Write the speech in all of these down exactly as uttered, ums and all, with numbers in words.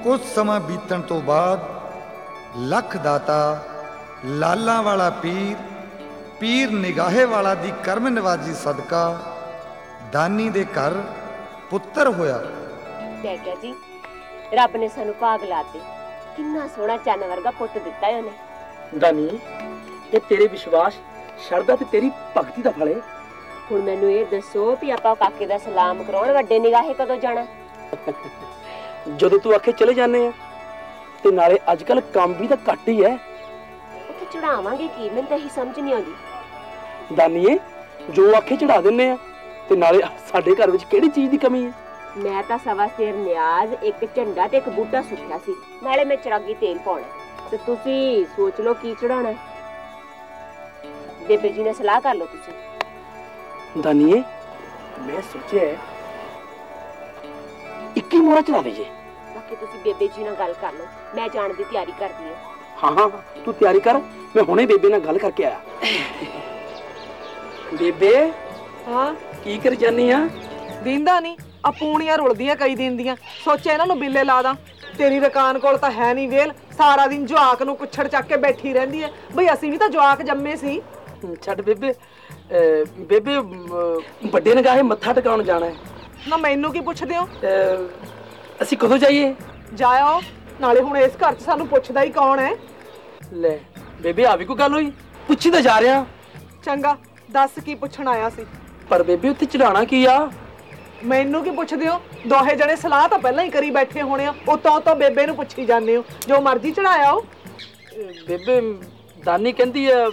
ਕੁਝ ਸਮਾਂ ਬੀਤਣ ਤੋਂ ਬਾਅਦ ਲੱਖ ਦਾਤਾ ਲਾਲਾਂ ਵਾਲਾ ਪੀਰ ਪੀਰ ਨਿਗਾਹੇ ਵਾਲਾ ਦੀ ਕਰਮ ਨਵਾਜੀ ਸਦਕਾ ਦਾਨੀ ਦੇ ਘਰ ਪੁੱਤਰ ਹੋਇਆ। ਮੈਂ ਕਿਹਾ ਜੀ ਰੱਬ ਨੇ ਸਾਨੂੰ ਭਾਗ ਲਾਤੇ, ਕਿੰਨਾ ਸੋਹਣਾ ਚੰਨ ਵਰਗਾ ਪੁੱਤ ਦਿੱਤਾ ਹੈ ਉਹਨੇ। ਦਾਨੀ ਇਹ ਤੇਰੇ ਵਿਸ਼ਵਾਸ, ਸ਼ਰਧਾ ਤੇ ਤੇਰੀ ਭਗਤੀ ਦਾ ਫਲ ਹੈ। ਹੁਣ ਮੈਨੂੰ ਇਹ ਦੱਸੋ ਵੀ ਆਪਾਂ ਕਾਕੇ ਦਾ ਸਲਾਮ ਕਰਾਉਣ ਵੱਡੇ ਨਿਗਾਹੇ ਕਦੋਂ ਜਾਣਾ? ਜਦੋਂ ਤੂੰ ਆਖੇ ਚਲੇ ਜਾਂਦੇ ਆ, ਤੇ ਨਾਲੇ ਅੱਜ ਕੱਲ ਕੰਮ ਵੀ ਤਾਂ ਘੱਟ ਹੀ ਹੈ। ਉੱਥੇ ਚੜਾਵਾਂਗੇ ਕੀ? ਮੈਨੂੰ ਤਾਂ ਇਹੀ ਸਮਝ ਨਹੀਂ ਆਉਂਦੀ। ਦਾਨੀਏ ਜੋ ਆਖੇ ਚੜਾ ਦਿੰਨੇ ਆ, ਤੇ ਨਾਲੇ ਸਾਡੇ ਘਰ ਵਿੱਚ ਕਿਹੜੀ ਚੀਜ਼ ਦੀ ਕਮੀ ਹੈ? ਮੈਂ ਤਾਂ ਸਵਾ ਸਿਰ ਨਿਆਜ਼, ਇੱਕ ਝੰਡਾ ਤੇ ਇੱਕ ਬੂਟਾ ਸੁੱਟਿਆ ਸੀ, ਨਾਲੇ ਮੈਂ ਚਰਾਗੀ ਤੇਲ ਪਾਉਣਾ, ਤੇ ਤੁਸੀਂ ਸੋਚ ਲਓ ਕੀ ਚੜਾਉਣਾ। ਬੇਬੇ ਜੀ ਨਾਲ ਸਲਾਹ ਕਰ ਲਓ ਤੁਸੀਂ। ਦਾਨੀਏ ਮੈਂ ਸੋਚਿਆ ਇੱਕੀ ਮੋਹਰਾ ਚੜਾ ਦਈਏ। ਬਾਕੀ ਤੁਸੀਂ ਬੇਬੇ ਜੀ ਨਾਲ ਗੱਲ ਕਰ ਲਓ, ਮੈਂ ਜਾਣ ਦੀ ਤਿਆਰੀ ਕਰਦੀ ਹਾਂ। ਹਾਂ ਹਾਂ ਤੂੰ ਤਿਆਰੀ ਕਰ, ਮੈਂ ਹੁਣੇ ਬੇਬੇ ਨਾਲ ਗੱਲ ਕਰਕੇ ਆਇਆ। ਬੇਬੇ ਹਾਂ ਕੀ ਕਰ ਜਾਨੀ ਆ? ਦਿੰਦਾ ਨਹੀਂ ਆ ਪੂਣੀਆਂ ਰੁਲਦੀਆਂ ਕਈ ਦਿਨ ਦੀਆਂ, ਸੋਚਿਆ ਇਹਨਾਂ ਨੂੰ ਬਿੱਲੇ ਲਾ ਦਾਂ। ਤੇਰੀ ਰਕਾਨ ਕੋਲ ਤਾਂ ਹੈ ਨਹੀਂ ਵੇਲ, ਸਾਰਾ ਦਿਨ ਜਵਾਕ ਨੂੰ ਕੁੱਛੜ ਚੱਕ ਕੇ ਬੈਠੀ ਰਹਿੰਦੀ ਹੈ। ਬਈ ਅਸੀਂ ਵੀ ਤਾਂ ਜਵਾਕ ਜੰਮੇ ਸੀ। ਛੱਡ ਬੇਬੇ, ਬੇਬੇ ਵੱਡੇ ਨਿਗਾਹੇ ਮੱਥਾ ਟਿਕਾਉਣ ਜਾਣਾ ਹੈ। ਨਾ ਮੈਨੂੰ ਕੀ ਪੁੱਛਦੇ ਹੋ? ਅਸੀਂ ਕਦੋਂ ਜਾਈਏ? ਜਾਇਓ, ਨਾਲੇ ਹੁਣ ਇਸ ਘਰ 'ਚ ਸਾਨੂੰ ਪੁੱਛਦਾ ਹੀ ਕੌਣ ਹੈ? ਲੈ ਬੇਬੇ ਆ ਵੀ ਕੋਈ ਗੱਲ ਹੋਈ? ਪੁੱਛੀ ਤਾਂ ਜਾ ਰਿਹਾ। ਚੰਗਾ ਦੱਸ ਕੀ ਪੁੱਛਣ ਆਇਆ ਸੀ? ਪਰ ਬੇਬੇ ਉੱਥੇ ਚੜਾਉਣਾ ਕੀ ਆ? ਮੈਨੂੰ ਕੀ ਪੁੱਛਦੇ ਹੋ? ਦੋਹੇ ਜਣੇ ਸਲਾਹ ਤਾਂ ਪਹਿਲਾਂ ਹੀ ਕਰੀ ਬੈਠੇ ਹੋਣੇ ਆ, ਉਤੋਂ ਤੋਂ ਬੇਬੇ ਨੂੰ ਪੁੱਛੀ ਜਾਂਦੇ ਹੋ। ਜੋ ਮਰਜ਼ੀ ਚੜਾਇਆ ਹੋ। ਬੇਬੇ ਦਾਨੀ ਕਹਿੰਦੀ ਆ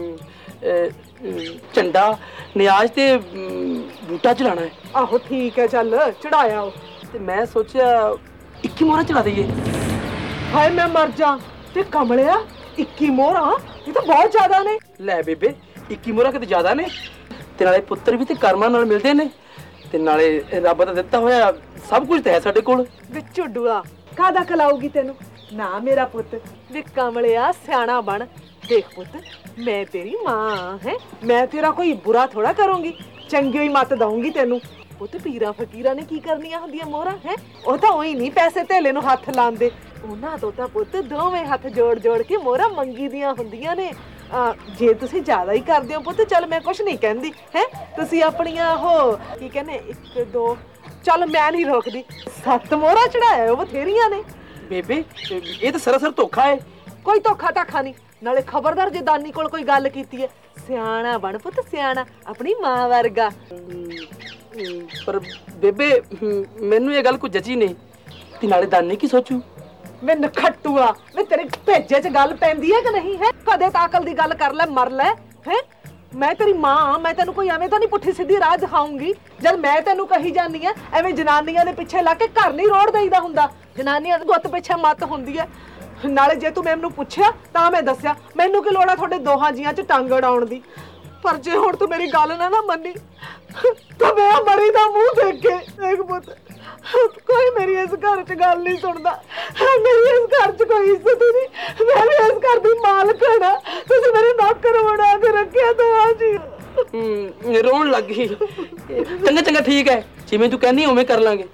ਝੰਡਾ ਨਿਆਜ਼ ਤੇ ਬੂਟਾ ਚੜਾਉਣਾ ਹੈ। ਆਹੋ ਠੀਕ ਹੈ, ਚੱਲ ਚੜਾਇਆ ਹੋ। ਤੇ ਮੈਂ ਸੋਚਿਆ ਇੱਕੀ ਮੋਹਰਾ ਚੜਾ ਦਈਏ। ਹਾਏ ਮੈਂ ਮਰ ਜਾ, ਤੇ ਕਮਲਿਆ ਇੱਕੀ ਮੋਹਰਾ ਇਹ ਤਾਂ ਬਹੁਤ ਜ਼ਿਆਦਾ ਨੇ। ਲੈ ਬੇਬੇ ਇੱਕੀ ਮੋਹਰਾ ਕਿਤੇ ਜ਼ਿਆਦਾ ਨੇ, ਤੇ ਨਾਲੇ ਪੁੱਤਰ ਵੀ ਤੇ ਕਰਮਾਂ ਨਾਲ ਮਿਲਦੇ ਨੇ, ਤੇ ਨਾਲੇ ਰੱਬ ਦਾ ਦਿੱਤਾ ਹੋਇਆ ਸਭ ਕੁਝ ਤਾਂ ਹੈ ਸਾਡੇ ਕੋਲ। ਵੇ ਝੁੱਡੂਆ ਕਾਹਦਾ ਖਲਾਊਗੀ ਤੈਨੂੰ? ਨਾ ਮੇਰਾ ਪੁੱਤ, ਵੇ ਕਮਲਿਆ ਸਿਆਣਾ ਬਣ। ਦੇਖ ਪੁੱਤ ਮੈਂ ਤੇਰੀ ਮਾਂ ਹੈ, ਮੈਂ ਤੇਰਾ ਕੋਈ ਬੁਰਾ ਥੋੜਾ ਕਰੂੰਗੀ, ਚੰਗੀ ਹੀ ਮੱਤ ਦਊਂਗੀ ਤੈਨੂੰ। ਪੁੱਤ ਪੀਰਾਂ ਫਕੀਰਾਂ ਨੇ ਕੀ ਕਰਨੀਆਂ ਹੁੰਦੀਆਂ ਮੋਹਰਾਂ ਹੈ? ਉਹ ਤਾਂ ਉਹੀ ਨਹੀਂ ਪੈਸੇ ਧੇਲੇ ਨੂੰ ਹੱਥ ਲਾਉਂਦੇ, ਉਹਨਾਂ ਤੋਂ ਤਾਂ ਪੁੱਤ ਦੋਵੇਂ ਹੱਥ ਜੋੜ ਜੋੜ ਕੇ ਮੋਹਰਾਂ ਮੰਗੀ ਦੀਆਂ ਹੁੰਦੀਆਂ ਨੇ। ਜੇ ਤੁਸੀਂ ਜ਼ਿਆਦਾ ਹੀ ਕਰਦੇ ਹੋ ਪੁੱਤ, ਚੱਲ ਮੈਂ ਕੁਛ ਨਹੀਂ ਕਹਿੰਦੀ ਹੈ। ਤੁਸੀਂ ਆਪਣੀਆਂ ਉਹ ਕੀ ਕਹਿੰਦੇ ਇੱਕ ਦੋ, ਚੱਲ ਮੈਂ ਨਹੀਂ ਰੋਕਦੀ, ਸੱਤ ਮੋਹਰਾਂ ਚੜਾਇਆ ਉਹ ਬਥੇਰੀਆਂ ਨੇ। ਬੇਬੇ ਇਹ ਤਾਂ ਸਰਾਸਰ ਧੋਖਾ ਹੈ। ਕੋਈ ਧੋਖਾ ਧਾਖਾ ਨਹੀਂ, ਨਾਲੇ ਖਬਰਦਾਰ ਜੇ ਦਾਨੀ ਕੋਲ ਕੋਈ ਗੱਲ ਕੀਤੀ ਹੈ, ਸਿਆਣਾ ਬਣ ਪੁੱਤ, ਸਿਆਣਾ ਆਪਣੀ ਮਾਂ ਵਰਗਾ। ਪਰ ਬੇਬੇ ਮੈਨੂੰ ਇਹ ਗੱਲ ਕੋਈ ਜਚੀ ਨਹੀਂ, ਤੇ ਨਾਲੇ ਦਾਨੀ ਕੀ ਸੋਚੂ? ਮੈਂ ਨਖੱਟੂਆ, ਮੈਂ ਤੇਰੇ ਭੇਜੇ 'ਚ ਗੱਲ ਪੈਂਦੀ ਹੈ ਕਿ ਨਹੀਂ ਹੈ? ਕਦੇ ਤਾਂ ਅਕਲ ਦੀ ਗੱਲ ਕਰ ਲੈ, ਮਰ ਲੈ ਹੈ। ਮੈਂ ਤੇਰੀ ਮਾਂ, ਮੈਂ ਤੈਨੂੰ ਕੋਈ ਐਵੇਂ ਤਾਂ ਨਹੀਂ ਪੁੱਠੀ ਸਿੱਧੀ ਰਾਹ ਦਿਖਾਉਂਗੀ। ਜਦ ਮੈਂ ਤੈਨੂੰ ਕਹੀ ਜਾਂਦੀ ਆ ਐਵੇਂ ਜਨਾਨੀਆਂ ਦੇ ਪਿੱਛੇ ਲੱਗ ਕੇ ਘਰ ਨਹੀਂ ਰੋੜ ਦੇਈਦਾ ਹੁੰਦਾ। ਜਨਾਨੀਆਂ ਦੀ ਗੁੱਤ ਪਿੱਛੇ ਮੱਤ ਹੁੰਦੀ ਹੈ। ਨਾਲੇ ਜੇ ਤੂੰ ਮੈਨੂੰ ਪੁੱਛਿਆ ਤਾਂ ਮੈਂ ਦੱਸਿਆ, ਮੈਨੂੰ ਕੀ ਲੋੜ ਆ ਤੁਹਾਡੇ ਦੋਹਾਂ ਜੀਆਂ 'ਚ ਟੰਗ ਅੜਾਉਣ ਦੀ। ਪਰ ਜੇ ਹੁਣ ਤੂੰ ਮੇਰੀ ਗੱਲ ਨਾ ਨਾ ਮੰਨੀ ਤਾਂ ਮੈਂ ਮਰੀ ਦਾ ਮੂੰਹ ਦੇਖ ਕੇ ਦੇਖ ਪੁੱਤ, ਕੋਈ ਮੇਰੀ ਇਸ ਘਰ 'ਚ ਗੱਲ ਨਹੀਂ ਸੁਣਦਾ। ਮੇਰੀ ਇਸ ਘਰ 'ਚ ਕੋਈ ਇੱਜ਼ਤ ਨਹੀਂ, ਮੈਂ ਵੀ ਇਸ ਘਰ ਦੀ ਮਾਲਕਣ ਆ। ਤੁਸੀਂ ਮੇਰੇ ਨੌਕਰ ਬਣਾ ਕੇ ਰੱਖਿਆ ਦੋਹਾਂ ਜੀ। ਹੂੰ ਰੋਣ ਲੱਗ ਗਈ। ਚੰਗਾ ਚੰਗਾ ਠੀਕ ਹੈ, ਜਿਵੇਂ ਤੂੰ ਕਹਿੰਦੀ ਉਵੇਂ ਕਰ ਲਾਂਗੇ।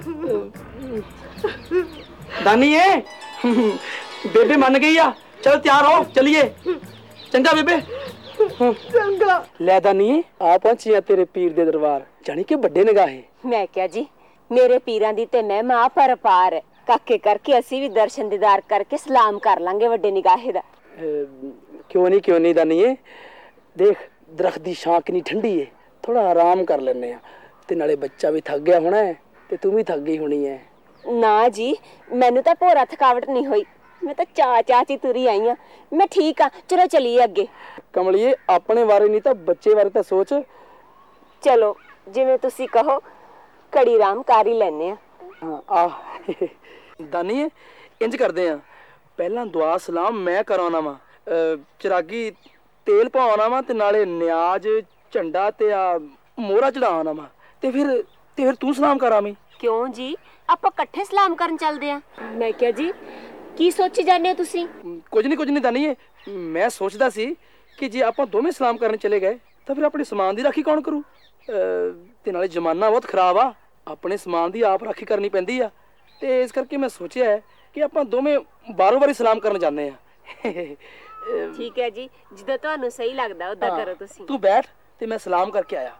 ਦਾਨੀ ਏ ਬੇਬੇ ਮੰਨ ਗਈ ਆ, ਚਲ ਤਿਆਰ ਹੋ ਚਲੀਏ। ਚੰਗਾ ਬੇਬੇ। ਚੰਗਾ। ਲੈ ਦਾਨੀ ਆ ਪਹੁੰਚੀ ਆ ਤੇਰੇ ਪੀਰ ਦੇ ਦਰਬਾਰ, ਜਾਣੀ ਕਿ ਵੱਡੇ ਨਿਗਾਹੇ। ਮੈਂ ਕਿਹਾ ਜੀ ਮੇਰੇ ਪੀਰਾਂ ਦੀ ਤੇ ਮੈਂ ਮਾਂ ਪਰ ਪਾਰ, ਕਾਕੇ ਕਰਕੇ ਅਸੀਂ ਵੀ ਦਰਸ਼ਨ ਦੀਦਾਰ ਕਰਕੇ ਸਲਾਮ ਕਰ ਲਾਂਗੇ ਵੱਡੇ ਨਿਗਾਹੇ ਦਾ। ਕਿਉਂ ਨਹੀਂ ਕਿਉਂ ਨਹੀਂ ਦਾਨੀਏ, ਦੇਖ ਦਰਖਤ ਦੀ ਛਾਂ ਕਿੰਨੀ ਠੰਡੀ ਏ, ਥੋੜਾ ਆਰਾਮ ਕਰ ਲੈਂਦੇ ਆ, ਤੇ ਨਾਲੇ ਬੱਚਾ ਵੀ ਥੱਕ ਗਿਆ ਹੋਣਾ ਹੈ, ਤੇ ਤੂੰ ਵੀ ਥੱਕ ਗਈ ਹੋਣੀ ਹੈ। ਨਾ ਜੀ ਮੈਨੂੰ ਤਾਂ ਭੋਰਾ ਥਕਾਵਟ ਨਹੀਂ ਹੋਈ, ਮੈਂ ਤਾਂ ਚਾ ਚਾਚੀ ਤੁਰੀ ਆਈ ਆ, ਮੈਂ ਠੀਕ ਆ। ਚਲੋ ਚਲੀਏ ਅੱਗੇ। ਕਮਲੀਏ ਆਪਣੇ ਬਾਰੇ ਨਹੀਂ ਤਾਂ ਬੱਚੇ ਬਾਰੇ ਤਾਂ ਸੋਚ। ਚਲੋ ਜਿਵੇਂ ਤੁਸੀਂ ਕਹੋ, ਘੜੀ ਆਰਾਮ ਕਰ ਹੀ ਲੈਨੇ ਆ। ਹਾਂ ਆ ਦਾਨੀਏ ਇੰਜ ਕਰਦੇ ਆ, ਪਹਿਲਾਂ ਦੁਆ ਸਲਾਮ ਮੈਂ ਕਰਾਉਣਾ ਵਾ, ਚਰਾਗੀ ਤੇਲ ਪਾਉਣਾ ਵਾ, ਤੇ ਨਾਲੇ ਨਿਆਜ਼ ਝੰਡਾ ਤੇ ਆ ਮੋਹਰਾ ਚੜਾਉਣਾ ਵਾ, ਤੇ ਫਿਰ ਤੇ ਫਿਰ ਤੂੰ ਸਲਾਮ ਕਰਾਵੀਂ। ਕਿਉਂ ਜੀ ਆਪਾਂ ਇਕੱਠੇ ਸਲਾਮ ਕਰਨ ਚੱਲਦੇ ਆ। ਮੈਂ ਕਿਹਾ ਜੀ ਕੀ ਸੋਚੀ ਜਾਂਦੇ ਹੋ ਤੁਸੀਂ? ਕੁਝ ਨਹੀਂ ਕੁਝ ਨਹੀਂ ਦਾਨੀਏ, ਮੈਂ ਸੋਚਦਾ ਸੀ ਕਿ ਜੇ ਆਪਾਂ ਦੋਵੇਂ ਸਲਾਮ ਕਰਨ ਚਲੇ ਗਏ ਤਾਂ ਫਿਰ ਆਪਣੇ ਸਮਾਨ ਦੀ ਰਾਖੀ ਕੌਣ ਕਰੂ? ਤੇ ਨਾਲੇ ਜ਼ਮਾਨਾ ਬਹੁਤ ਖਰਾਬ ਆ, ਆਪਣੇ ਸਮਾਨ ਦੀ ਆਪ ਰਾਖੀ ਕਰਨੀ ਪੈਂਦੀ ਆ, ਤੇ ਇਸ ਕਰਕੇ ਮੈਂ ਸੋਚਿਆ ਹੈ ਕਿ ਆਪਾਂ ਦੋਵੇਂ ਬਾਰੋ ਬਾਰੀ ਸਲਾਮ ਕਰਨ ਜਾਂਦੇ ਆ। ਠੀਕ ਹੈ ਜੀ, ਜਿੱਦਾਂ ਤੁਹਾਨੂੰ ਸਹੀ ਲੱਗਦਾ ਉਦਾਂ ਕਰੋ ਤੁਸੀਂ। ਤੂੰ ਬੈਠ ਤੇ ਮੈਂ ਸਲਾਮ ਕਰਕੇ ਆਇਆ।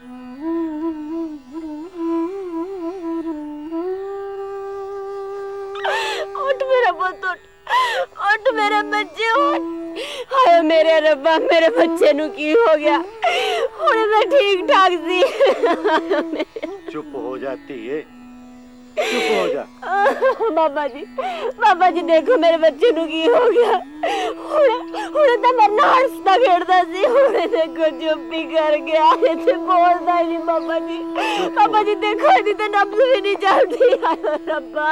ਉੱਠ ਮੇਰਾ ਪੁੱਤ, ਉੱਠ ਮੇਰੇ ਬੱਚੇ, ਉੱਠ। ਹਾਏ ਮੇਰੇ ਰੱਬਾ, ਮੇਰੇ ਬੱਚੇ ਨੂੰ ਕੀ ਹੋ ਗਿਆ? ਹੁਣ ਮੈਂ ਠੀਕ ਠਾਕ ਸੀ। चुप हो जाती है, चुप हो जा। बाबा जी, बाबा जी देखो मेरे बच्चे नु की हो गया। हुणे हुणे तो मरना हंसदा खेड़दा सी, हुणे देखो चुप ही कर गया, इथे बोलदा नहीं। बाबा जी, बाबा जी देखो इदी तो नब्ज भी नहीं चलती। हाय रब्बा,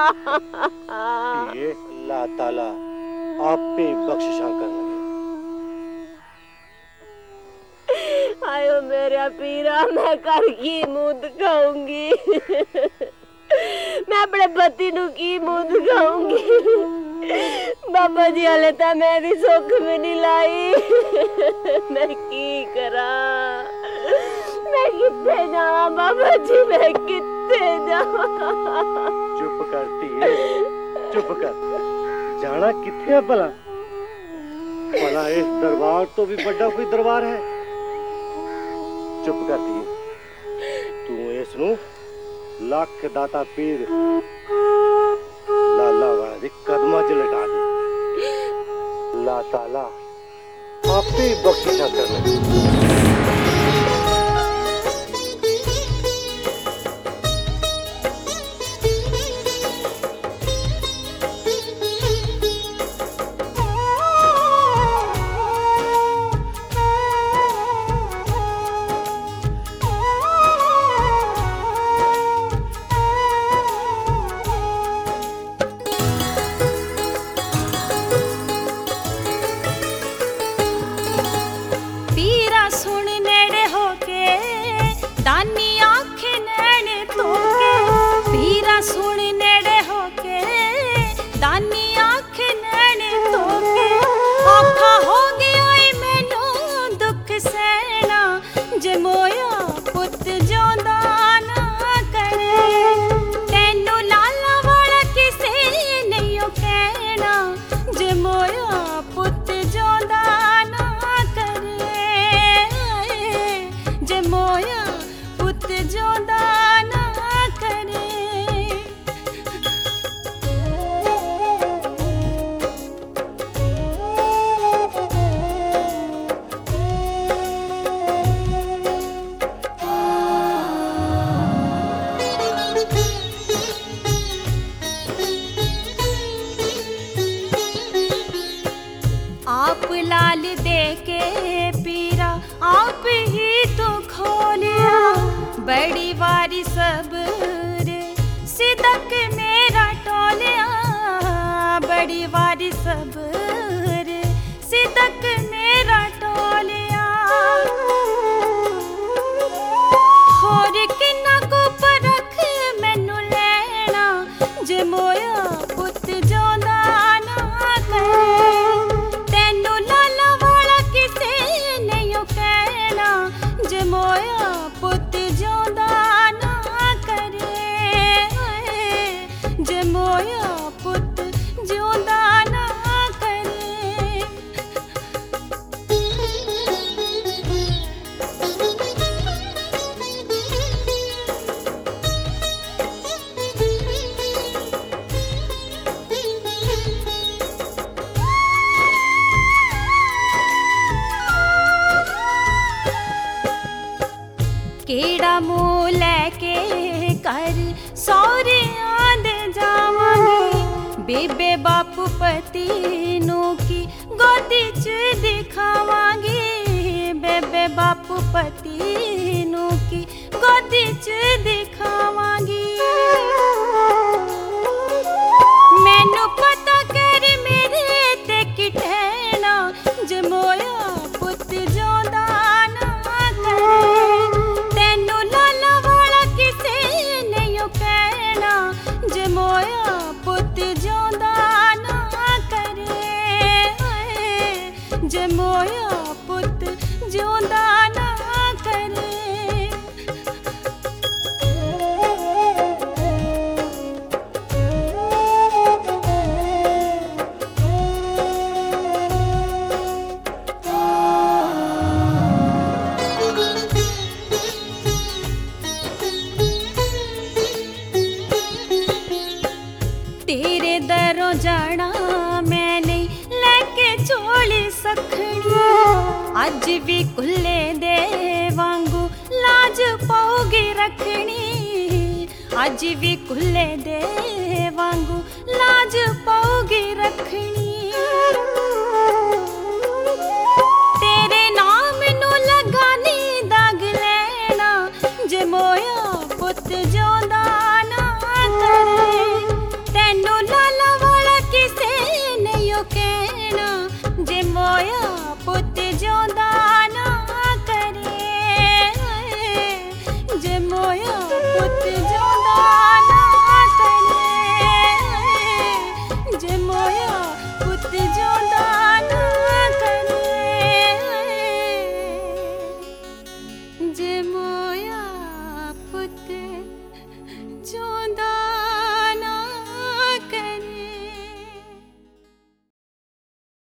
ये अल्लाह ताला आप पे बख्शिशा कर लगे। आयो मेरा पीरा, मैं कर की मुंह दिखाऊंगी? मैं अपने पति नु की मुंह दिखाऊंगी? बाबा जी हाले तो मैं भी सुख में नहीं लाई। मैं की करा, मैं किथे जावा? बाबा जी मैं किथे जावा? चुप करती है, चुप कर। जाना किथे है भला? भला इस दरबार तो भी बड़ा कोई दरबार है। चुप करती है, तू इसनू लख दाता पीर लाला वाला दे कदमां च लटा दे। अल्लाह ताला आपे बख्शिशा करना। बड़ी वारी सब रे सिदक मेरा टोलिया, बड़ी वारी सब रे सिदक मेरा टोलिया। होर किन्ना को परख मैनू लैना, जे मोया पुत जोंदा ना करे। तैनू लाला वाला किसे नहीं कहना, जे मोया पुत जोंदा ना करे। जे मोया पुत जोंदा ना करे। केड़ा मुँह लैके कर सौरियां दे जावांगी, बेबे बापू पति नू की गोदी च दिखावांगी। बेबे बापू पति नू की गोदी च दिखावांगी। मैनू पता कर मेरे ते की ठहना, जे मोया पुत जोंदा ना करे। तैनू लाला वाला किसे नहीं कहना, जे मोया पुत जोंदा ना करे। जे मोया पुत जोंदा ना करे। घरों जाना मैं नहीं लेके झोली सखनी। अज भी कुल्ले दे वांगू लाज पाओगी रखनी। अज भी कुल्ले दे वांगू लाज पाओगी रखनी।